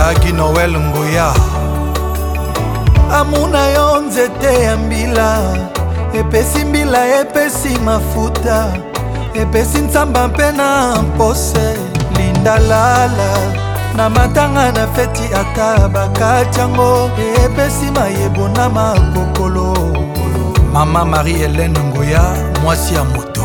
Ngagi Noel Ngoya. Amuna yo nzete ya mbila, epesi mbila epesi mafuta, epesi nzamba mpe na mpose. Linda lala na matanga na feti ata bakatiango, epesi mayebo na makokolo. Mama Marie-Hélène Ngoya, mwasi ya moto.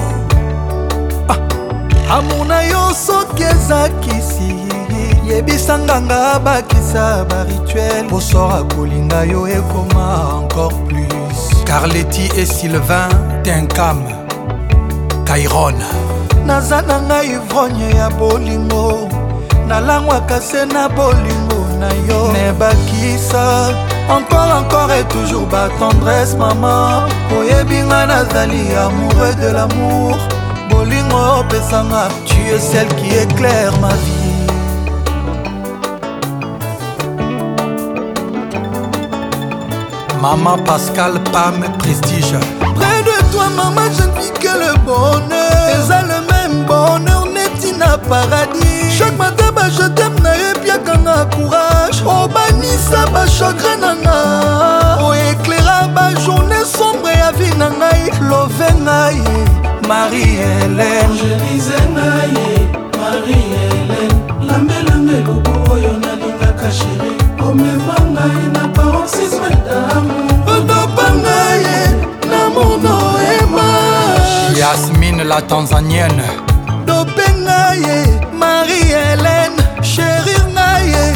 Amuna yo soki eza kisi, yebisa nganga bakisa ba rituel. Bosora kolinga yo ekoma encore plus. Carletti et Sylvain Tenkam Kairon. Naza na ngai ivrogne ya bolingo, nalangwaka se na bolingo na yo. Ne bakisa encore et toujours ba tendresse maman. Oyebinga nazali amoureux de l'amour. Bolingo pesanga, tu es celle qui éclaire ma vie. Maman Pascal Pam Prestige. Près de toi maman je ne vis que le bonheur. Eza le même bonheur neti na paradis. Chaque matin ba je t'aime na yepiaka nga courage. Obanisa ba chagrin na nga, o éclaira ba journée sombre ya vie na ngai. Love ngai Marie-Hélène, Angélise ngai Marie-Hélène, lambelambe lubu oyo nalingaka chéri. Omema ngai na paroxysme d'amour, otopa ngai na mono ema. Yasmine la Tanzanienne. Dope ngai Marie-Hélène, chéri ngai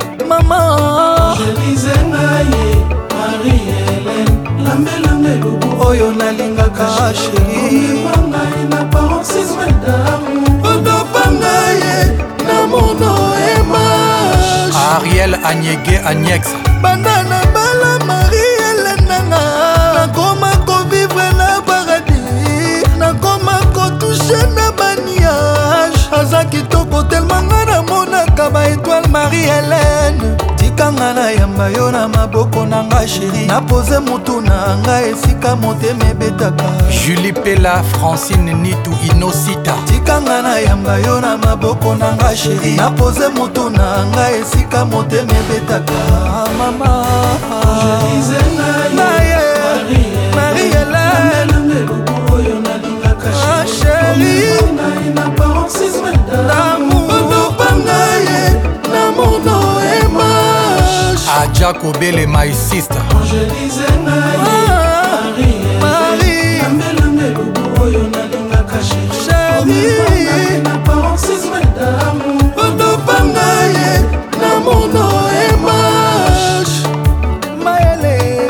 maman. Angélise ngai Marie-Hélène, lambelambe lubu oyo nalingaka chéri. omema ngai na paroxysme d'amour, otopa ngai na mono ema. Ariel Anyege Agnex. Banda na bala Marie-Hélène nanga, nakoma kovivre na paradis, nakoma kotouche na baniage. Aza kitoko telema nga namonaka ba étoile Marie-Hélène. Tikanga na yamba yo na maboko na nga chéri, napose mutu na nga esika motema ebetaka. Julie Pella Francine Nitu Inosita. Tikanga na yamba yo na maboko na nga chéri, napose mutu na nga esika motema ebetaka. Mama Angélise ngai Marie-Hélène, lambelambe lubu oyo nalingaka chéri. omema ngai na paroxysme d'amour, otopa ngai na mono ema. Adja Kobele my sister. Angélise ngai Marie, lambelambe lubu oyo nalingaka chéri. chéri. Omema ngai na paroxysme d'amour, otopa ngai na mono ema. Maele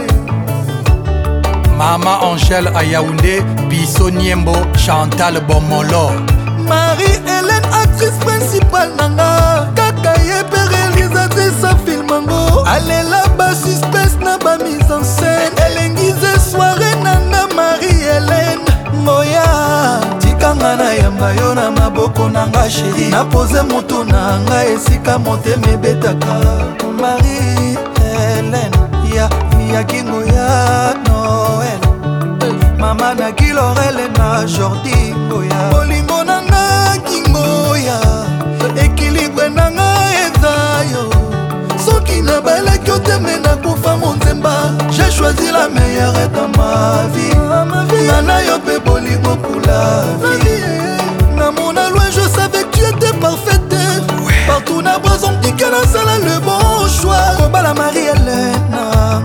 Mama Angèle Ayaoundé, Biso Niembo, Chantal Bomolo. Marie-Hélène, actrice principale nanga, kaka yepe réalisatrice sa filmango. Alela ba suspense na ba mise en scène, elengize soirée nanga Marie-Hélène. Ngoya tikanga na yamba yo na maboko nanga chéri, napose mutu nanga esika motema ebetaka. Marie-Hélène ya kingo ya Noël, mama na Kilorele na Jordi Ngoya. Bolingo nanga kingoya, équilibre nanga eza yo. Soki na balaki oteme na kufa monzemba, j'ai choisi la meilleure dans ma vie. Nana yo pe bolingo pour la vie. Na mon loin je savais que tu étais parfaite. Partout na bras on me dit que la salle le bon choix. Kobala Marie-Hélène,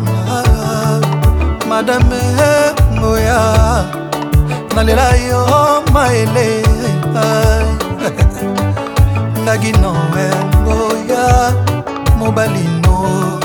Madame Ngoya, nalela yo maele. Ngagi Noel Ngoya, mobalino.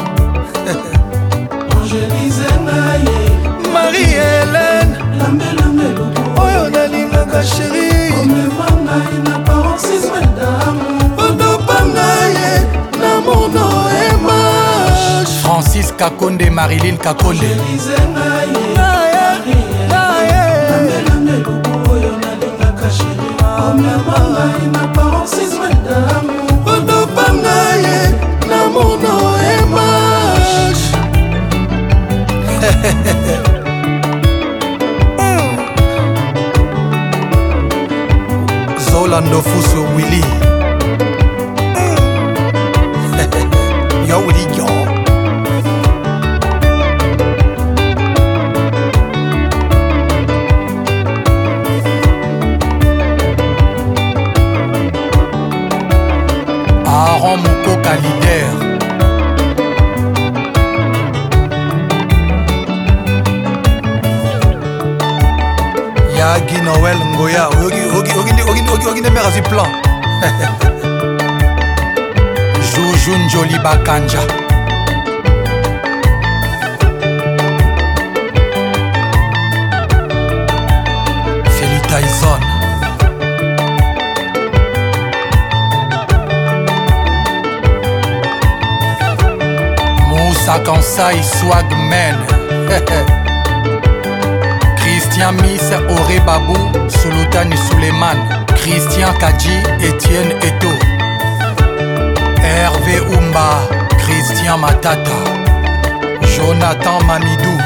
Angélise ngai Marie-Hélène, lambelambe lubu oyo nalingaka chéri. omema ngai na paroxysme d'amour, otopa ngai na mono ema. Francis Kakonde, Marilyn Kakonde. Angélise ngai lambelambe lubu oyo nalingaka chéri. Omema ngai na paroxysme d'amour, otopa ngai na mono ema. Zola Ndofuso Willy. la leader. Yagi Noël Ngoya ogi nde mère azwi plan. Joujou Njoli Bakanja. Philly Tyson. Moussa Kansai Swagman. Christian Miss Oré Babou Sultani Suleiman. Christian Kadji Etienne Eto. Hervé Oumba Christian Matata. Jonathan Mamidou.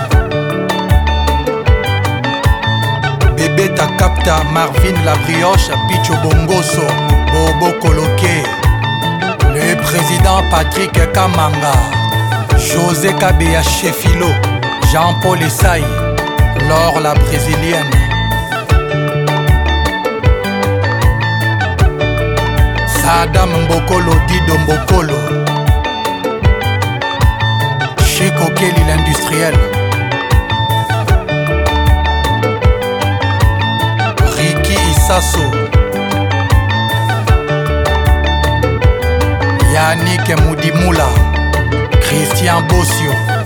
Bébé Takapta Marvin La Brioche Picho Bongoso Bobo Koloke. Le président Patrick Kamanga. José Kabea Chefilo. Jean-Paul Essaï. Laure la brésilienne. Sadam Mbokolo Dido Mbokolo. Chico Kelly l'industriel. Ricky Issasso. Yannick Moudimoula. Christian Bossio.